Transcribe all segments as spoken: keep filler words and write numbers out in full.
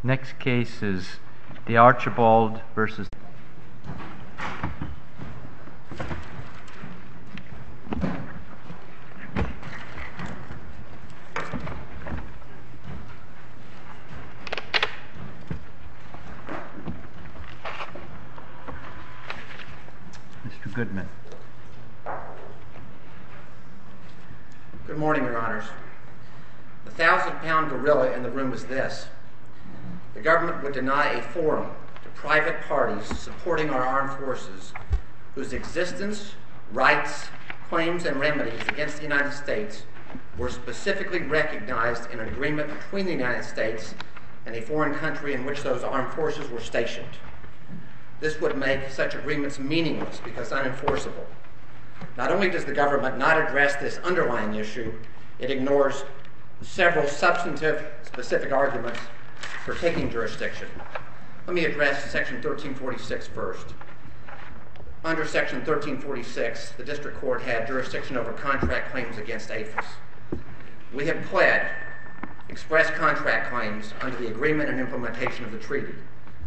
Next case is the Archibald versus Mister Goodman. Good morning, Your Honors. The thousand-pound gorilla in the room is this. The government would deny a forum to private parties supporting our armed forces whose existence, rights, claims, and remedies against the United States were specifically recognized in an agreement between the United States and a foreign country in which those armed forces were stationed. This would make such agreements meaningless because unenforceable. Not only does the government not address this underlying issue, it ignores several substantive, specific arguments for taking jurisdiction. Let me address Section thirteen forty-six first. Under Section thirteen forty-six, the District Court had jurisdiction over contract claims against A F I S. We have pled express contract claims under the agreement and implementation of the treaty.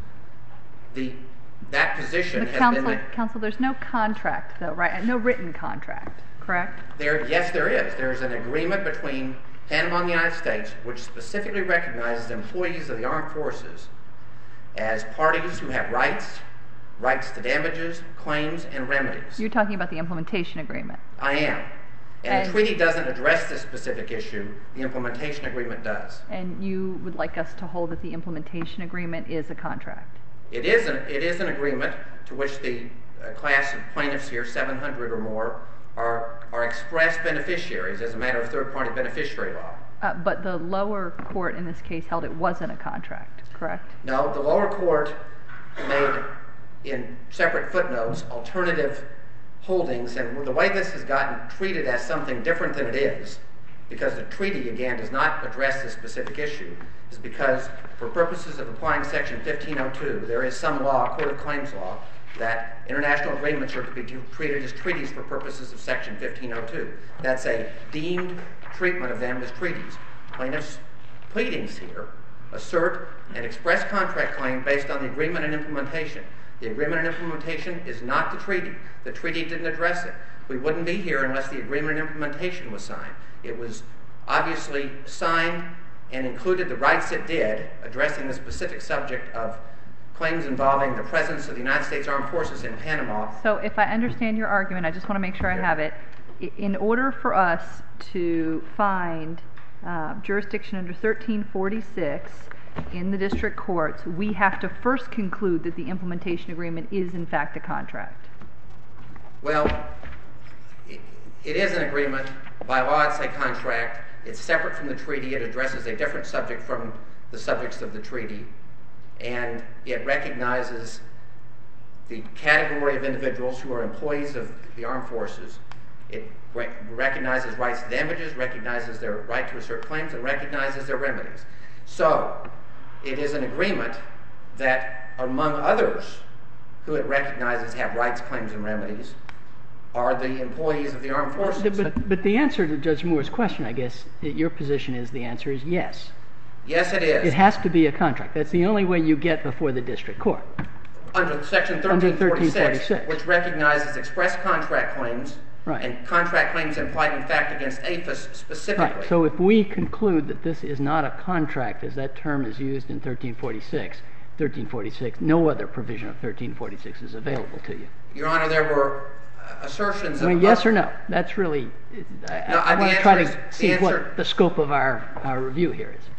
The, that position but has counsel, been... Counsel, there's no contract, though, right? No written contract, correct? There, yes, there is. There is an agreement between Panama and the United States which specifically recognizes employees of the armed forces as parties who have rights, rights to damages, claims, and remedies. You're talking about the implementation agreement. I am. And, and the treaty doesn't address this specific issue. The implementation agreement does. And you would like us to hold that the implementation agreement is a contract? It is an, it is an agreement to which the uh, class of plaintiffs here, seven hundred or more, are, are express beneficiaries as a matter of third-party beneficiary law. Uh, but the lower court in this case held it wasn't a contract, correct? No, the lower court made, in separate footnotes, alternative holdings, and the way this has gotten treated as something different than it is, because the treaty, again, does not address this specific issue, is because for purposes of applying Section fifteen oh two, there is some law, Court of Claims law, that international agreements are to be treated as treaties for purposes of Section fifteen oh two. That's a deemed treatment of them as treaties. Plaintiffs' pleadings here assert an express contract claim based on the agreement and implementation. The agreement and implementation is not the treaty. The treaty didn't address it. We wouldn't be here unless the agreement and implementation was signed. It was obviously signed and included the rights it did, addressing the specific subject of claims involving the presence of the United States Armed Forces in Panama. So if I understand your argument, I just want to make sure I have it. In order for us to find uh, jurisdiction under thirteen forty-six in the district courts, we have to first conclude that the implementation agreement is in fact a contract. Well, it, it is an agreement. By law, it's a contract. It's separate from the treaty. It addresses a different subject from the subjects of the treaty. And it recognizes the category of individuals who are employees of the armed forces. It re- recognizes rights to damages, recognizes their right to assert claims, and recognizes their remedies. So, it is an agreement that, among others who it recognizes have rights, claims, and remedies, are the employees of the armed forces. But, but the answer to Judge Moore's question, I guess, your position is the answer is yes. Yes, it is. It has to be a contract. That's the only way you get before the district court. Under Section thirteen forty-six, which recognizes express contract claims, right, and contract claims implied in fact against A F I S specifically. Right. So if we conclude that this is not a contract, as that term is used in thirteen forty-six, thirteen forty-six, no other provision of thirteen forty-six is available to you. Your Honor, there were assertions I mean, of... yes or no? That's really... I, no, I, I want to try to see answer, what the scope of our, our review here is.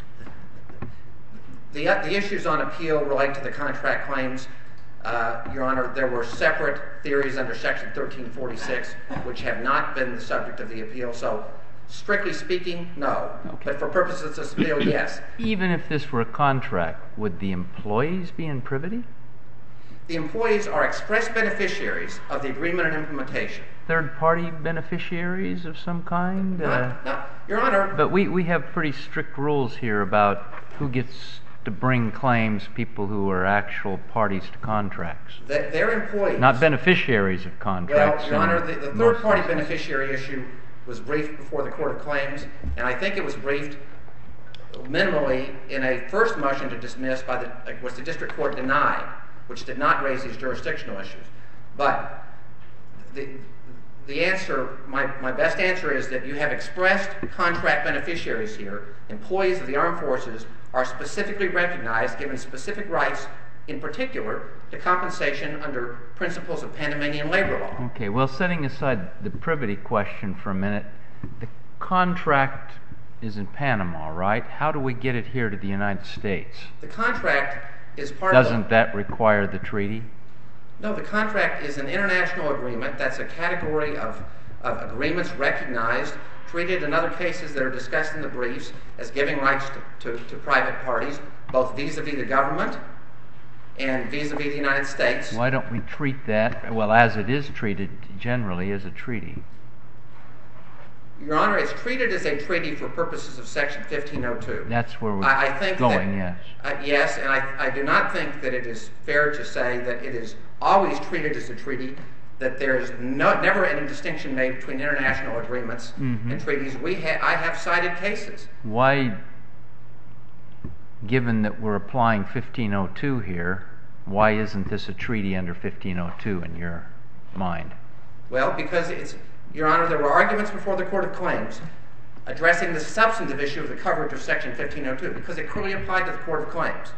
The, the issues on appeal relate to the contract claims. Uh, Your Honor, there were separate theories under Section thirteen forty-six which have not been the subject of the appeal. So, strictly speaking, no. Okay. But for purposes of appeal, yes. Even if this were a contract, would the employees be in privity? The employees are express beneficiaries of the agreement and implementation. Third-party beneficiaries of some kind? Not, uh, no, Your Honor. But we, we have pretty strict rules here about who gets to bring claims, people who are actual parties to contracts. The, they're employees. Not beneficiaries of contracts. Well, Your Honor, the, the third-party beneficiary issue was briefed before the Court of Claims, and I think it was briefed minimally in a first motion to dismiss by the, which the district court denied, which did not raise these jurisdictional issues. But the, the answer, my, my best answer is that you have expressed contract beneficiaries here. Employees of the armed forces are specifically recognized, given specific rights, in particular, to compensation under principles of Panamanian labor law. Okay, well, setting aside the privity question for a minute, the contract is in Panama, right? How do we get it here to the United States? The contract is part of... Doesn't that require the treaty? No, the contract is an international agreement. That's a category of, of agreements recognized, treated in other cases that are discussed in the briefs as giving rights to, to, to private parties, both vis-a-vis the government and vis-a-vis the United States. Why don't we treat that, well, as it is treated generally, as a treaty? Your Honor, it's treated as a treaty for purposes of Section fifteen oh two. That's where we're I, I think going, that, yes. Uh, yes, and I, I do not think that it is fair to say that it is always treated as a treaty, that there is no, never any distinction made between international agreements mm-hmm. and treaties. We ha- I have cited cases. Why, given that we're applying fifteen oh two here, why isn't this a treaty under fifteen oh two in your mind? Well, because it's... Your Honor, there were arguments before the Court of Claims addressing the substantive issue of the coverage of Section fifteen oh two, because it clearly applied to the Court of Claims.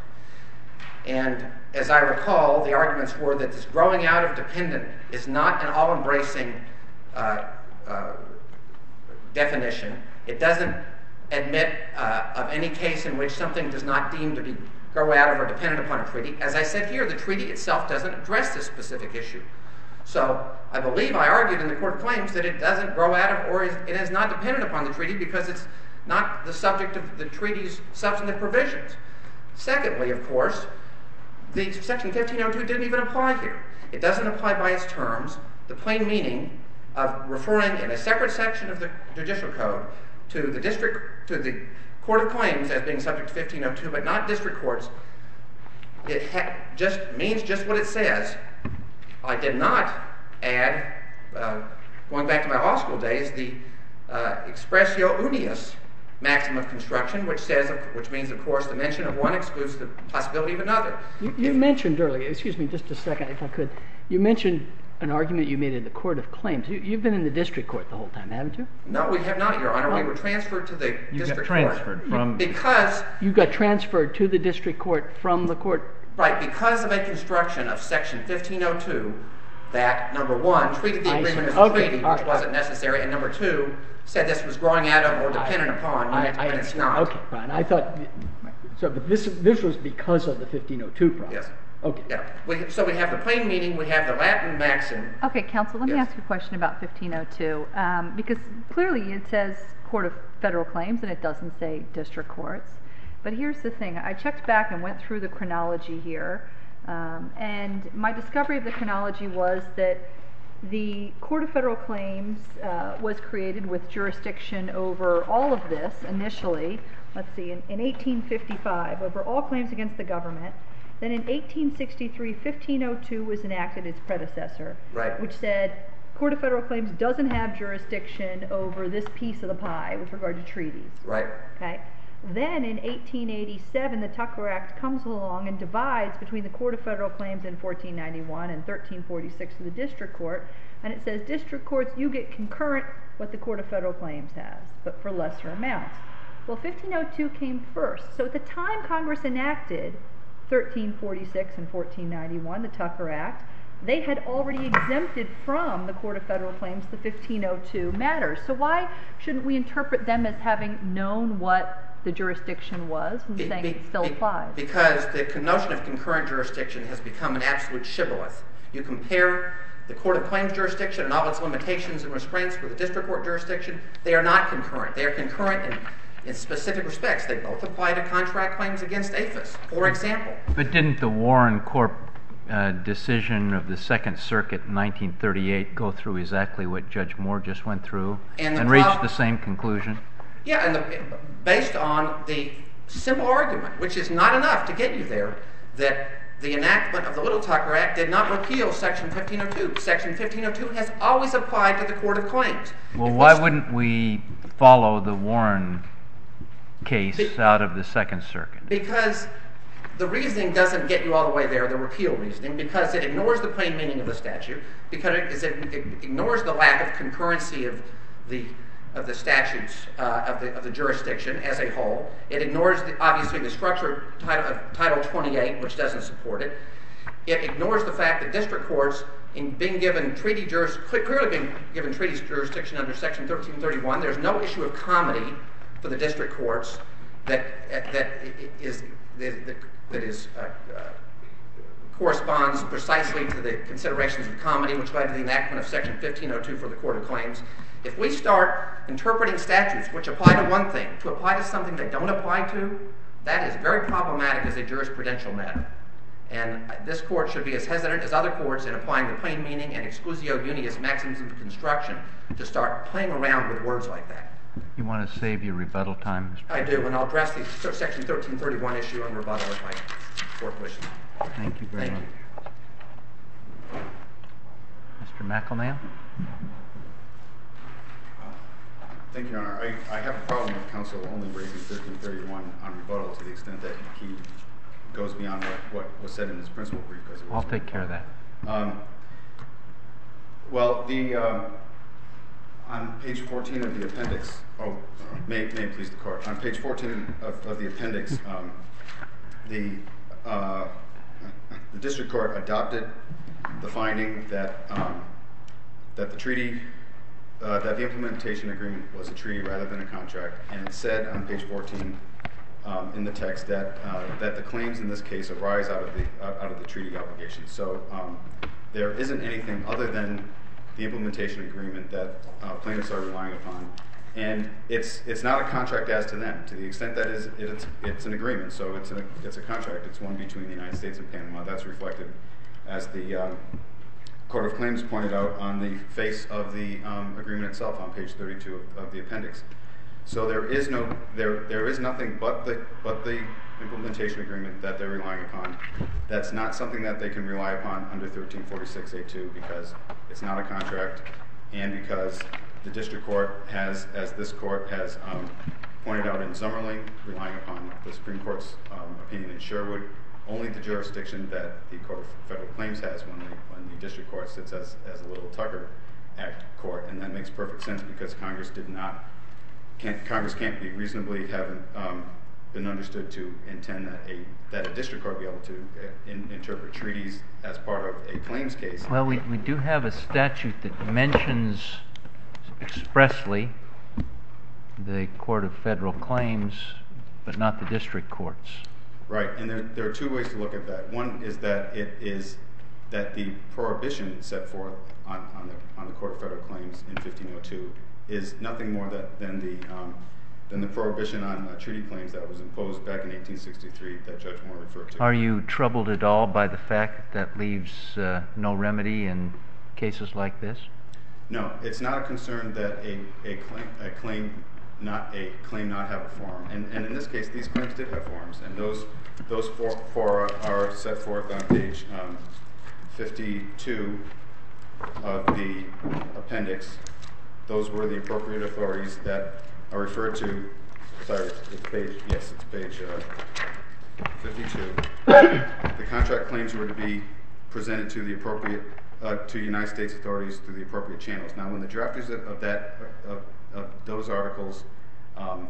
And as I recall, the arguments were that this growing out of dependent is not an all-embracing uh, uh, definition. It doesn't admit uh, of any case in which something does not deem to be grow out of or dependent upon a treaty. As I said here, the treaty itself doesn't address this specific issue. So I believe I argued in the Court of Claims that it doesn't grow out of or is, it is not dependent upon the treaty because it's not the subject of the treaty's substantive provisions. Secondly, of course, the Section fifteen oh two didn't even apply here. It doesn't apply by its terms. The plain meaning of referring in a separate section of the Judicial Code to the district, to the Court of Claims as being subject to fifteen oh two, but not district courts, it ha- just means just what it says. I did not add, uh, going back to my law school days, the uh, expressio unius maxim of construction, which says, which means, of course, the mention of one excludes the possibility of another. You, you mentioned earlier, excuse me, just a second, if I could. You mentioned an argument you made in the Court of Claims. You, you've been in the district court the whole time, haven't you? No, we have not, Your Honor. Well, we were transferred to the you district got transferred court from because you got transferred to the district court from the court. Right, because of a construction of Section fifteen oh two that, number one, treated the I agreement see. as a Okay. treaty, All which right. wasn't necessary, and number two, said this was growing out of or dependent I, upon when, I, it, I, when it's not. Okay, fine. I thought, so, but this this was because of the fifteen oh two problem. Yes. Okay. Yeah. We, so we have the plain meaning, we have the Latin maxim. Okay, counsel, let me Yes. ask you a question about fifteen oh two, um, because clearly it says Court of Federal Claims and it doesn't say district courts. But here's the thing. I checked back and went through the chronology here, um, and my discovery of the chronology was that the Court of Federal Claims uh, was created with jurisdiction over all of this initially, let's see, in, in eighteen fifty-five, over all claims against the government. Then in eighteen sixty-three, fifteen oh two was enacted, its predecessor, Right. which said Court of Federal Claims doesn't have jurisdiction over this piece of the pie with regard to treaties. Right. Okay. Then in eighteen eighty-seven, the Tucker Act comes along and divides between the Court of Federal Claims in fourteen ninety-one and thirteen forty-six of the District Court, and it says district courts, you get concurrent what the Court of Federal Claims has, but for lesser amounts. Well, fifteen oh two came first. So at the time Congress enacted thirteen forty-six and fourteen ninety-one, the Tucker Act, they had already exempted from the Court of Federal Claims the fifteen oh two matters. So why shouldn't we interpret them as having known what the jurisdiction was and Be, saying be, it still be, applies? Because the notion of concurrent jurisdiction has become an absolute shibboleth. You compare the Court of Claims jurisdiction and all its limitations and restraints with the district court jurisdiction, they are not concurrent. They are concurrent in, in specific respects. They both apply to contract claims against A F I S, for example. But didn't the Warren Corp uh, decision of the Second Circuit in nineteen thirty-eight go through exactly what Judge Moore just went through And, and the reach prob- the same conclusion? Yeah, and the, based on the simple argument, which is not enough to get you there, that the enactment of the Little Tucker Act did not repeal Section fifteen oh two. Section fifteen oh two has always applied to the Court of Claims. Well, If why we- wouldn't we follow the Warren case Be- out of the Second Circuit? Because the reasoning doesn't get you all the way there, the repeal reasoning, because it ignores the plain meaning of the statute, because it, it, it ignores the lack of concurrency of the of the statutes uh, of the of the jurisdiction as a whole. It ignores the, obviously the structure title of Title twenty-eight, which doesn't support it. It ignores the fact that district courts, in being given treaty juris, clearly being given treaty jurisdiction under Section thirteen thirty-one, there's no issue of comity for the district courts that that is that, that is uh, uh, corresponds precisely to the considerations of comity, which led to the enactment of Section fifteen oh two for the Court of Claims. If we start interpreting statutes which apply to one thing to apply to something they don't apply to, that is very problematic as a jurisprudential matter. And this court should be as hesitant as other courts in applying the plain meaning and exclusio unius maxims of construction to start playing around with words like that. You want to save your rebuttal time, Mister I do, and I'll address the Section thirteen thirty-one issue on rebuttal if my court wishes. Thank you very Thank much. you. Mister McElnail? Thank you, Your Honor. I, I have a problem with counsel only raising thirteen thirty-one on rebuttal to the extent that he goes beyond what, what was said in his principal brief. Because it I'll take care of that. Um, well, the um, on page fourteen of the appendix, oh, may, may it please the court, on page fourteen of, of the appendix, um, the, uh, the district court adopted the finding that, um, that the treaty, uh, that the implementation agreement was a treaty rather than a contract, and it said on page fourteen um, in the text that, uh, that the claims in this case arise out of the, uh, out of the treaty obligation. So um, there isn't anything other than the implementation agreement that uh, plaintiffs are relying upon, and it's it's not a contract as to them. To the extent that is it, it's it's an agreement, so it's a it's a contract. It's one between the United States and Panama. That's reflected, as the um, Court of Claims pointed out, on the face of the um, agreement itself on page thirty-two of, of the appendix. So there is no there there is nothing but the but the implementation agreement that they're relying upon. That's not something that they can rely upon under thirteen forty-six A two because it's not a contract, and because the district court has, as this court has um, pointed out in Zummerling, relying upon the Supreme Court's um, opinion in Sherwood, only the jurisdiction that the Court of Federal Claims has when the, when the district court sits as, as a little Tucker Act court, and that makes perfect sense because Congress did not, can't, Congress can't be reasonably having um, been understood to intend that a that a district court be able to uh, in, interpret treaties as part of a claims case. Well, we, we do have a statute that mentions expressly the Court of Federal Claims, but not the district courts. Right, and there, there are two ways to look at that. One is that it is that the prohibition set forth on, on the on the Court of Federal Claims in fifteen oh two is nothing more that, than the um, than the prohibition on uh, treaty claims that was imposed back in eighteen sixty-three that Judge Moore referred to. Are you troubled at all by the fact that that leaves uh, no remedy in cases like this? No, it's not a concern that a, a claim a claim not a claim not have a form, and and in this case these claims did have forms, and those those four, four are set forth on page um, fifty-two of the appendix. Those were the appropriate authorities that are referred to. Sorry, it's page yes, it's page uh, fifty-two. The contract claims were to be presented to the appropriate uh, to United States authorities through the appropriate channels. Now, when the drafters of, of that of, of those articles um,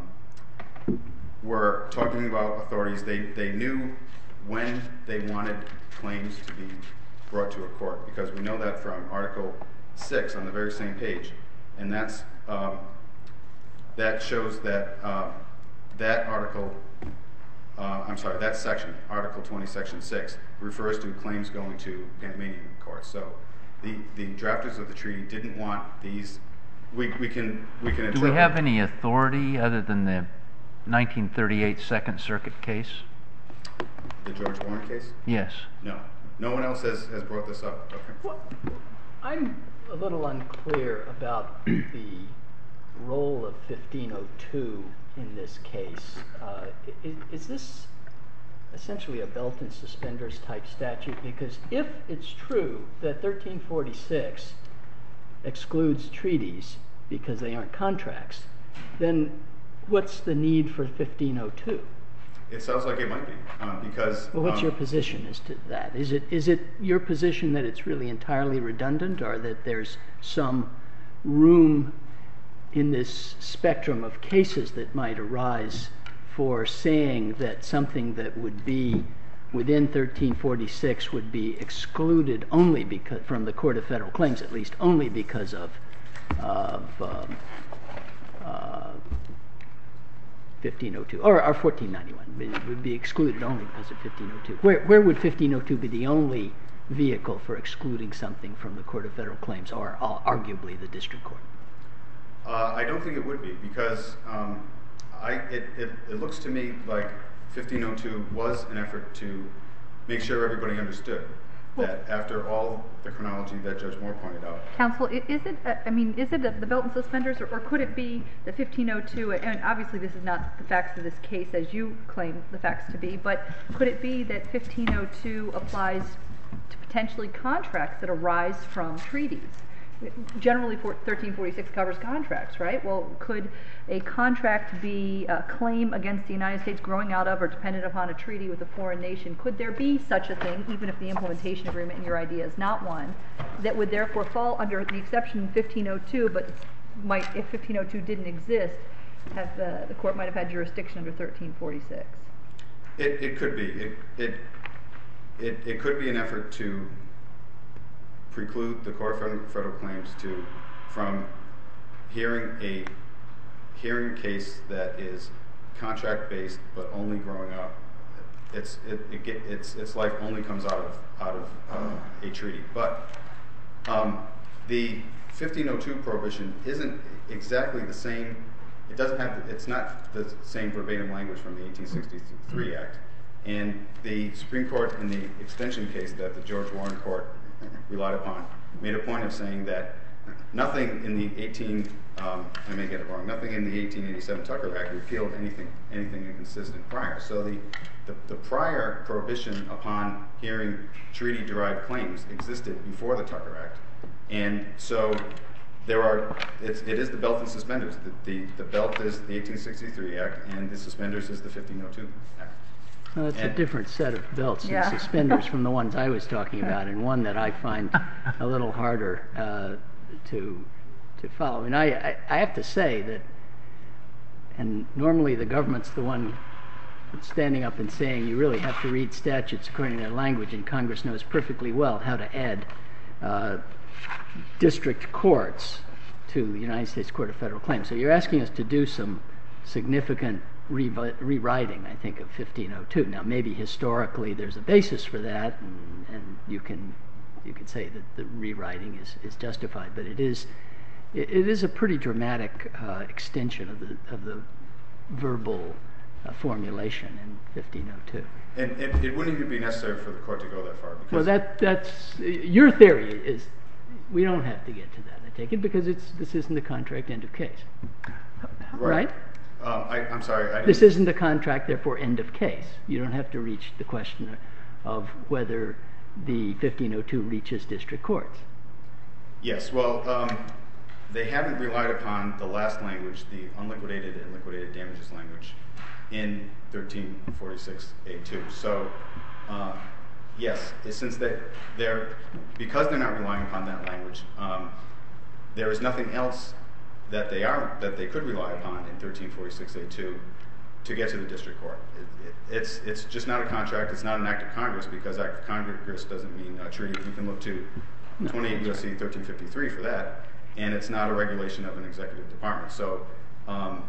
were talking about authorities, they they knew when they wanted claims to be brought to a court, because we know that from Article six on the very same page, and that's um, that shows that uh, that article, uh, I'm sorry, that section, Article twenty, Section six, refers to claims going to Panamanian courts. So the, the drafters of the treaty didn't want these. We, we can we can. Do we have any authority other than the nineteen thirty-eight Second Circuit case? The George Warren case? Yes. No. No one else has, has brought this up. Okay. Well, I'm a little unclear about the role of fifteen oh two in this case. Uh, is, is this essentially a belt and suspenders type statute? Because if it's true that thirteen forty-six excludes treaties because they aren't contracts, then what's the need for fifteen oh two? It sounds like it might be, uh, because... Well, what's um, your position as to that? Is it is it your position that it's really entirely redundant, or that there's some room in this spectrum of cases that might arise for saying that something that would be within thirteen forty-six would be excluded only because, from the Court of Federal Claims at least, only because of, of um, uh, fifteen oh two, or, or fourteen ninety-one. It would be excluded only because of fifteen oh two. Where, where would fifteen oh two be the only vehicle for excluding something from the Court of Federal Claims, or uh, arguably the District Court? Uh, I don't think it would be, because um, I, it, it, it looks to me like fifteen oh two was an effort to make sure everybody understood that after all the chronology that Judge Moore pointed out. Counsel, i- is it, uh, I mean, is it the belt and suspenders, or, or could it be the fifteen oh two, and obviously this is not the facts of this case as you claim the facts to be, but could it be that fifteen oh two applies to potentially contracts that arise from treaties? Generally, thirteen forty-six covers contracts, right? Well, could a contract be a claim against the United States growing out of or dependent upon a treaty with a foreign nation? Could there be such a thing, even if the implementation agreement in your idea is not one, that would therefore fall under the exception in fifteen oh two, but might, if fifteen oh two didn't exist, have the, the court might have had jurisdiction under thirteen forty-six? It, it could be. It, it, it, it could be an effort to preclude the Court of Federal, Federal Claims to from hearing a hearing a case that is contract based but only growing up. It's it, it get, it's its life only comes out of out of uh, a treaty. But um, the fifteen oh two prohibition isn't exactly the same. It doesn't have. It's not the same verbatim language from the eighteen sixty-three Act. And the Supreme Court, in the extension case that the George Warren Court relied upon, made a point of saying that nothing in the eighteen um, I may get it wrong. Nothing in the eighteen eighty-seven Tucker Act repealed anything anything inconsistent prior. So the, the the prior prohibition upon hearing treaty-derived claims existed before the Tucker Act, and so there are. It's, it is the belt and suspenders. The, the the belt is the eighteen sixty-three Act, and the suspenders is the fifteen oh two Act. Well, that's And- a different set of belts Yeah. and suspenders from the ones I was talking about, and one that I find a little harder uh, to to follow. And I, I, I have to say that, and normally the government's the one standing up and saying you really have to read statutes according to their language, and Congress knows perfectly well how to add uh, district courts to the United States Court of Federal Claims. So you're asking us to do some significant Re- rewriting, I think, of fifteen oh two. Now, maybe historically there's a basis for that, and, and you can you can say that the rewriting is, is justified, but it is it, it is a pretty dramatic uh, extension of the of the verbal uh, formulation in fifteen oh two. And it, it wouldn't even be necessary for the court to go that far. Because Well, that that's your theory is we don't have to get to that. I take it because it's this isn't the contract, end of case, right? Um, I, I'm sorry. I didn't, This isn't the contract, therefore end of case. You don't have to reach the question of whether the fifteen oh two reaches district courts. Yes. Well, um, they haven't relied upon the last language, the unliquidated and liquidated damages language, in thirteen forty-six A two. So, uh, yes, since they, they're because they're not relying upon that language, um, there is nothing else that they are that they could rely upon in thirteen forty-six A two to get to the district court. It, it, it's it's just not a contract. It's not an act of Congress, because act of Congress doesn't mean a treaty. You can look to twenty-eight U S C thirteen fifty-three for that, and it's not a regulation of an executive department. So, um,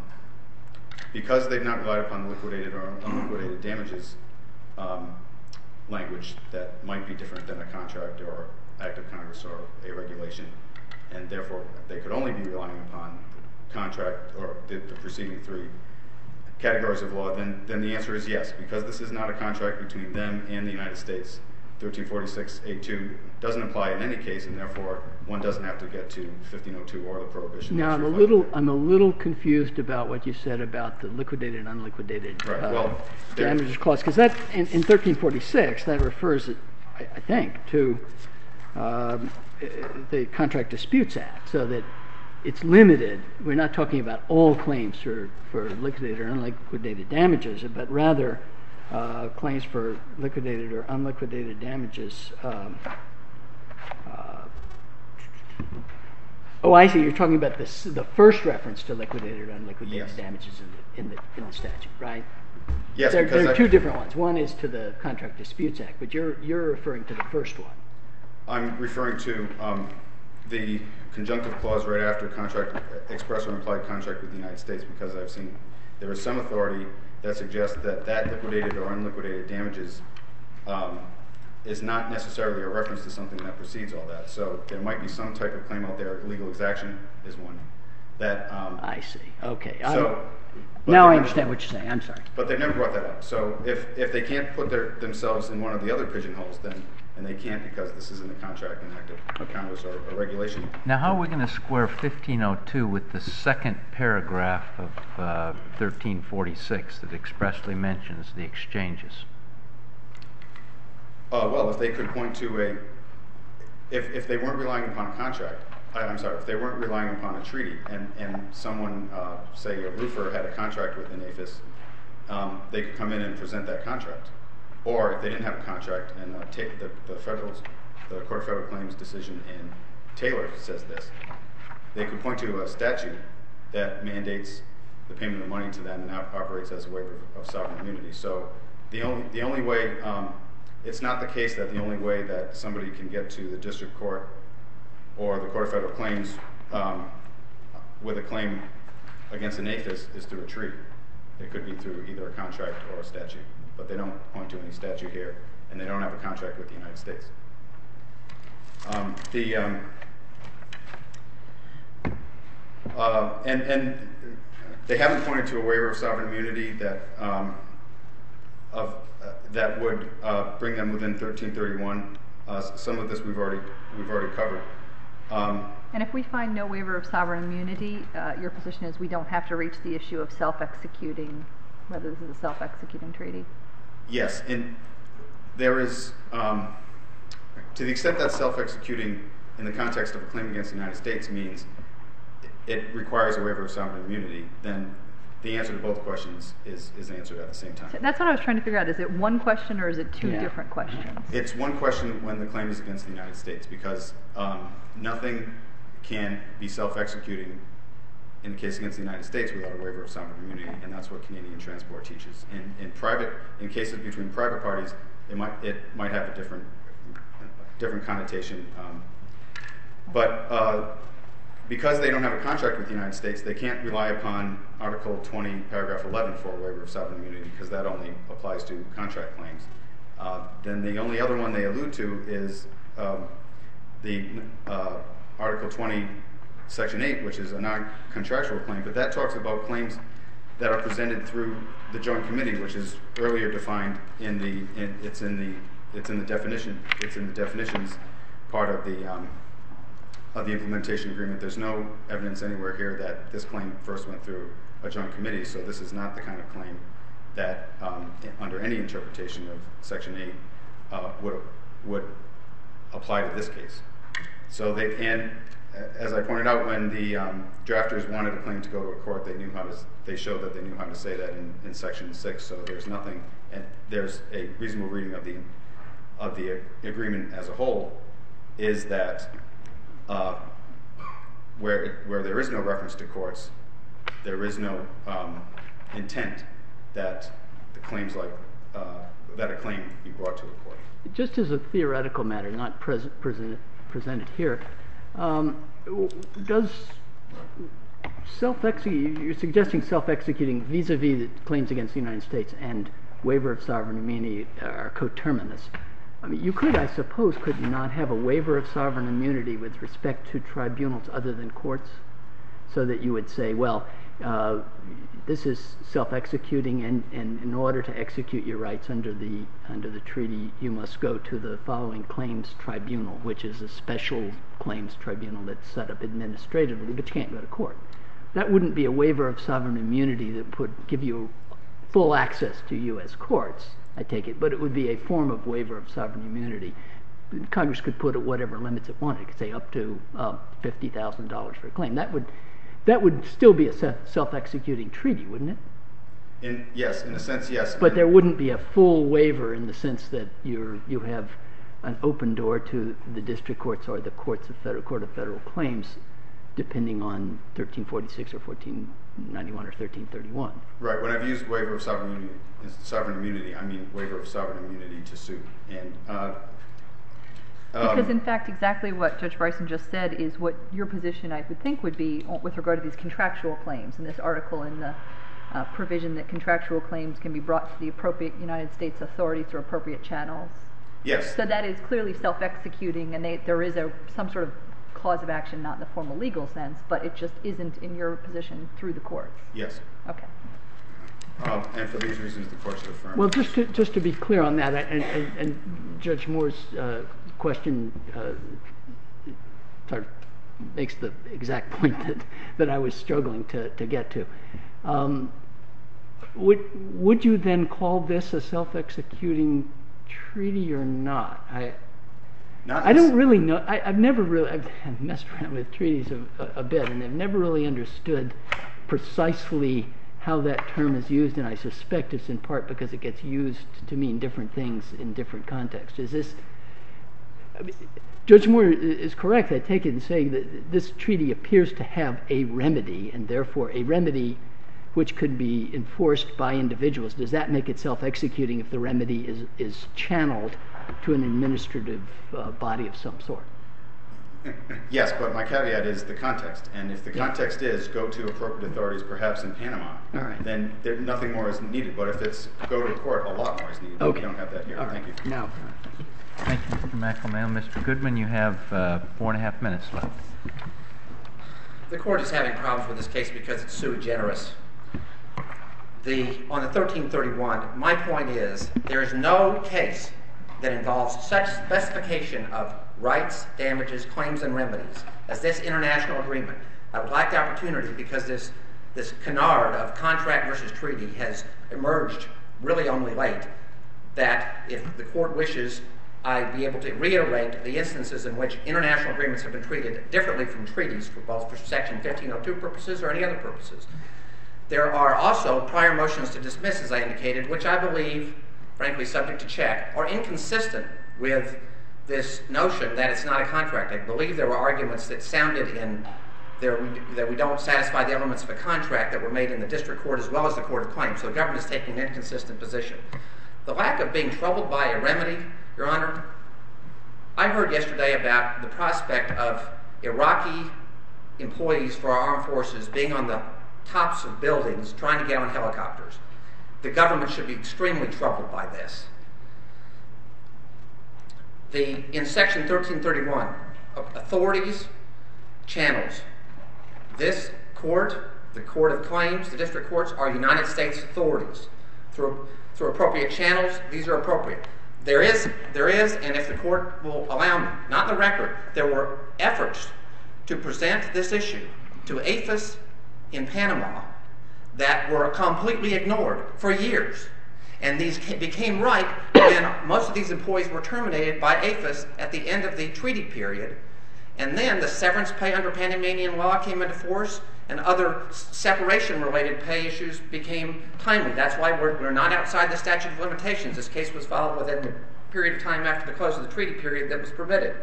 because they've not relied upon the liquidated or unliquidated damages um, language that might be different than a contract or act of Congress or a regulation, and therefore they could only be relying upon the contract or the, the preceding three categories of law, then, then the answer is yes. Because this is not a contract between them and the United States, thirteen forty-six A two doesn't apply in any case, and therefore one doesn't have to get to fifteen oh two or the prohibition. Now, that's I'm a reflected little there. I'm a little confused about what you said about the liquidated and unliquidated Right, uh, well, there- damages clause, because that in, in thirteen forty-six that refers, I, I think, to um, the Contract Disputes Act, so that it's limited. We're not talking about all claims for, for liquidated or unliquidated damages, but rather uh, claims for liquidated or unliquidated damages. Um, uh, oh, I see. You're talking about this, the first reference to liquidated or unliquidated Yes. damages in the, in the in the statute, right? Yes, there, because there are I, two different ones. One is to the Contract Disputes Act, but you're you're referring to the first one. I'm referring to um, the conjunctive clause right after contract, express or implied contract with the United States, because I've seen there is some authority that suggests that that liquidated or unliquidated damages um, is not necessarily a reference to something that precedes all that. So there might be some type of claim out there. Legal exaction is one. That um, I see. Okay. So I'm, now I they- understand what you're saying. I'm sorry. But they've never brought that up. So if, if they can't put their, themselves in one of the other pigeonholes, then and they can't because this isn't a contract enacted by Congress or a regulation. Now, how are we going to square fifteen oh two with the second paragraph of uh, thirteen forty-six that expressly mentions the exchanges? Uh, well, if they could point to a, if, if they weren't relying upon a contract, I, I'm sorry, if they weren't relying upon a treaty, and, and someone, uh, say a roofer had a contract with the NAFIS, um, they could come in and present that contract. Or if they didn't have a contract, and uh, ta- the, the federal, the Court of Federal Claims decision in Taylor says this, they could point to a statute that mandates the payment of money to them and op- operates as a waiver of sovereign immunity. So the only the only way, um, it's not the case that the only way that somebody can get to the district court or the Court of Federal Claims um, with a claim against the NAFIS is through a treaty. It could be through either a contract or a statute. But they don't point to any statute here, and they don't have a contract with the United States. Um, the um, uh, and and they haven't pointed to a waiver of sovereign immunity that um, of uh, that would uh, bring them within thirteen thirty-one. Uh, some of this we've already we've already covered. Um, And if we find no waiver of sovereign immunity, uh, your position is we don't have to reach the issue of self-executing, whether this is a self-executing treaty? Yes, and there is, um, to the extent that self-executing in the context of a claim against the United States means it requires a waiver of sovereign immunity, then the answer to both questions is, is answered at the same time. So that's what I was trying to figure out. Is it one question or is it two Yeah. different questions? It's one question when the claim is against the United States, because um, nothing can be self-executing in the case against the United States without a waiver of sovereign immunity, and that's what Canadian Transport teaches. In, in private, in cases between private parties, it might it might have a different different connotation. Um, but uh, because they don't have a contract with the United States, they can't rely upon Article twenty, Paragraph eleven for a waiver of sovereign immunity, because that only applies to contract claims. Uh, then the only other one they allude to is um, the uh, Article twenty. Section eight, which is a non-contractual claim, but that talks about claims that are presented through the Joint Committee, which is earlier defined in the. In, it's in the. It's in the definition. It's in the definitions part of the um, of the implementation agreement. There's no evidence anywhere here that this claim first went through a Joint Committee, so this is not the kind of claim that, um, under any interpretation of Section eight, uh, would would apply to this case. So they and. As I pointed out, when the um, drafters wanted a claim to go to a court, they knew how to. They showed that they knew how to say that in, in Section six. So there's nothing, and there's a reasonable reading of the of the agreement as a whole, is that uh, where it, where there is no reference to courts, there is no um, intent that the claims like uh, that a claim be brought to a court. Just as a theoretical matter, not pres- present, presented here. Um, does self-execute, you're suggesting self-executing vis-a-vis the claims against the United States and waiver of sovereign immunity are coterminous. I mean, you could, I suppose, could you not have a waiver of sovereign immunity with respect to tribunals other than courts, so that you would say, well, uh, this is self-executing, and, and in order to execute your rights under the under the treaty, you must go to the following claims tribunal, which is a special claims tribunal that's set up administratively, but you can't go to court. That wouldn't be a waiver of sovereign immunity that would give you full access to U S courts, I take it, but it would be a form of waiver of sovereign immunity Congress could put at whatever limits it wanted. It could say up to uh, fifty thousand dollars for a claim. That would that would still be a self-executing treaty, wouldn't it? In, yes, in a sense, yes. But there wouldn't be a full waiver in the sense that you're you have an open door to the district courts or the courts of federal court of federal claims, depending on thirteen forty-six or fourteen ninety-one or thirteen thirty-one. Right. When I've used waiver of sovereign immunity, sovereign immunity, I mean waiver of sovereign immunity to sue. And uh, um, because in fact, exactly what Judge Bryson just said is what your position, I would think, would be with regard to these contractual claims. In this article, in the uh, provision that contractual claims can be brought to the appropriate United States authority through appropriate channels. Yes. So that is clearly self-executing, and they, there is a some sort of cause of action, not in the formal legal sense, but it just isn't in your position through the courts. Yes. Okay. Um, and for these reasons, the court should affirm. Well, just to, just to be clear on that, and, and, and Judge Moore's uh, question uh, sort of makes the exact point that, that I was struggling to, to get to. Um, would would you then call this a self-executing treaty or not? I Not I don't really know. I, I've never really I've, I've messed around with treaties a, a, a bit, and I've never really understood precisely how that term is used, and I suspect it's in part because it gets used to mean different things in different contexts. Is this I mean, Judge Moore is correct, I take it, in saying that this treaty appears to have a remedy, and therefore a remedy which could be enforced by individuals. Does that make it self-executing if the remedy is, is channeled to an administrative uh, body of some sort? Yes, but my caveat is the context. And if the context is go to appropriate authorities, perhaps in Panama, All right. then there, nothing more is needed. But if it's go to court, a lot more is needed. Okay. We don't have that here. All Thank right. you. Now, Thank you, Mister McElmail. Mister Goodman, you have uh, four and a half minutes left. The court is having problems with this case because it's sui generis. The, on the thirteen thirty-one, my point is there is no case that involves such specification of rights, damages, claims, and remedies as this international agreement. I would like the opportunity, because this, this canard of contract versus treaty has emerged really only late, that if the court wishes, I'd be able to reiterate the instances in which international agreements have been treated differently from treaties, for both for Section fifteen oh two purposes or any other purposes. There are also prior motions to dismiss, as I indicated, which I believe, frankly, subject to check, are inconsistent with this notion that it's not a contract. I believe there were arguments that sounded in there that we don't satisfy the elements of a contract that were made in the district court as well as the court of claims. So the government is taking an inconsistent position. The lack of being troubled by a remedy, Your Honor, I heard yesterday about the prospect of Iraqi employees for our armed forces being on the tops of buildings trying to get on helicopters. The government should be extremely troubled by this. The, in Section thirteen thirty-one, authorities, channels. This court, the court of claims, the district courts are United States authorities. Through, through appropriate channels, these are appropriate. There is, there is, and if the court will allow me, not in the record, there were efforts to present this issue to A F I S in Panama that were completely ignored for years. And these became right when most of these employees were terminated by A F I S at the end of the treaty period. And then the severance pay under Panamanian law came into force, and other separation-related pay issues became timely. That's why we're, we're not outside the statute of limitations. This case was filed within the period of time after the close of the treaty period that was permitted.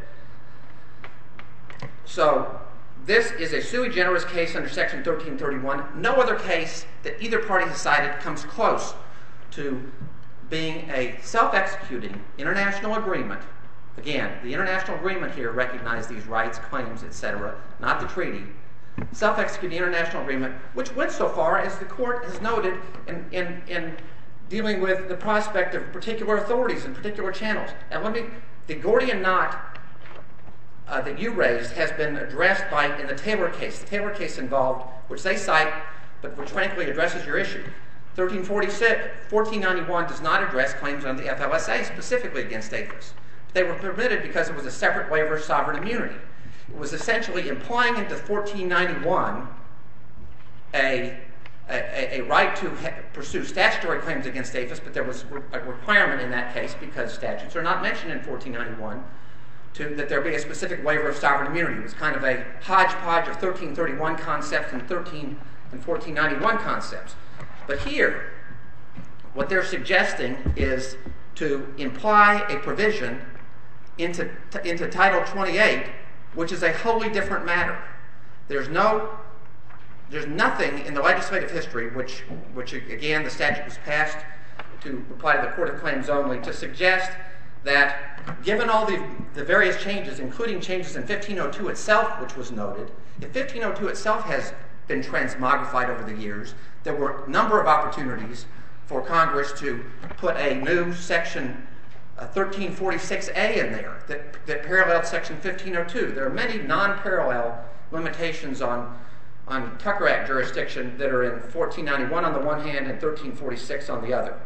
So this is a sui generis case under Section thirteen thirty-one. No other case that either party has cited comes close to being a self-executing international agreement. Again, the international agreement here recognized these rights, claims, et cetera, not the treaty. Self-executing international agreement, which went so far as the court has noted in, in, in dealing with the prospect of particular authorities and particular channels. And let me, the Gordian knot uh, that you raised has been addressed by, in the Taylor case. The Taylor case involved, which they cite, but which frankly addresses your issue. thirteen forty-six, fourteen ninety-one does not address claims under the F L S A specifically against A F I S. They were permitted because it was a separate waiver of sovereign immunity. It was essentially implying into fourteen ninety-one a, a, a right to ha- pursue statutory claims against A F I S, but there was a requirement in that case, because statutes are not mentioned in fourteen ninety-one, to, that there be a specific waiver of sovereign immunity. It was kind of a hodgepodge of thirteen thirty-one concepts and thirteen and fourteen ninety-one concepts. But here, what they're suggesting is to imply a provision into, into Title twenty-eight, which is a wholly different matter. There's no, there's nothing in the legislative history, which, which again, the statute was passed to apply to the Court of Claims only, to suggest that given all the, the various changes, including changes in fifteen oh two itself, which was noted, if fifteen oh two itself has been transmogrified over the years, there were a number of opportunities for Congress to put a new section uh, thirteen forty-six A in there that, that paralleled section fifteen oh two. There are many non-parallel limitations on, on Tucker Act jurisdiction that are in fourteen ninety-one on the one hand and thirteen forty-six on the other.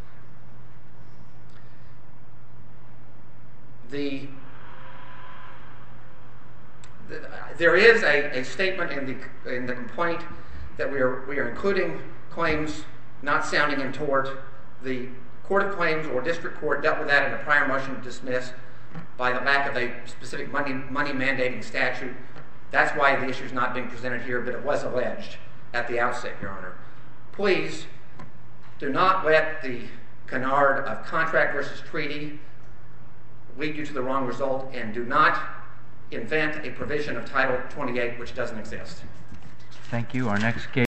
The, the, there is a, a statement in the, in the complaint that we are, we are including claims not sounding in tort. The Court of Claims or District Court dealt with that in a prior motion to dismiss by the lack of a specific money, money mandating statute. That's why the issue is not being presented here, but it was alleged at the outset, Your Honor. Please do not let the canard of contract versus treaty lead you to the wrong result, and do not invent a provision of Title twenty-eight which doesn't exist. Thank you. Our next case